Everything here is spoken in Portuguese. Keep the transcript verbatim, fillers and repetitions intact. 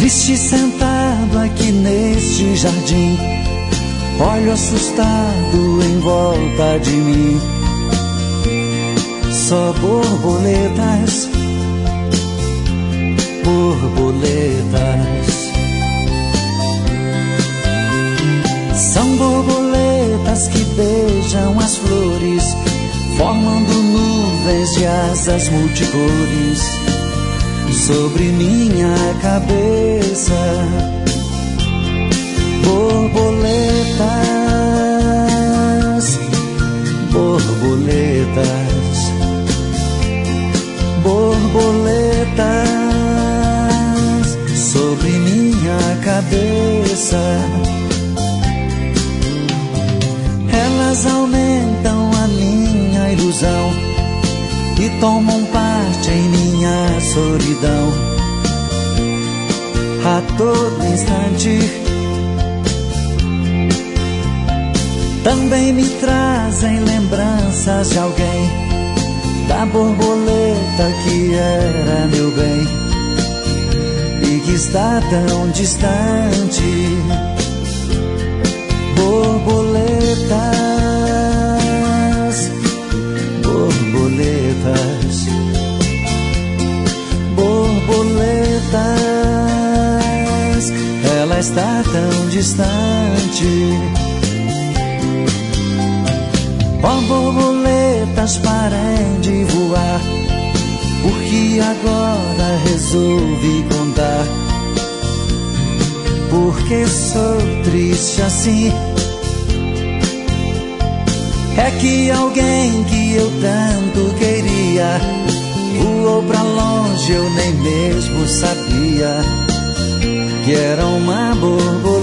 Triste sentado aqui neste jardim, olho assustado em volta de mim. Só borboletas, borboletas. São borboletas que beijam as flores, formando nuvens de asas multicores sobre minha cabeça. Borboletas, borboletas, borboletas sobre minha cabeça. Elas aumentam a minha ilusão e tomam parte em minha solidão. A todo instante também me trazem lembranças de alguém, da borboleta que era meu bem e que está tão distante. Borboletas, borboletas, borboletas, ela está tão distante. Ó borboletas, parem de voar, porque agora resolvi contar porque sou triste assim. É que alguém que eu tanto queria voou pra longe, eu nem mesmo sabia que era uma borboleta.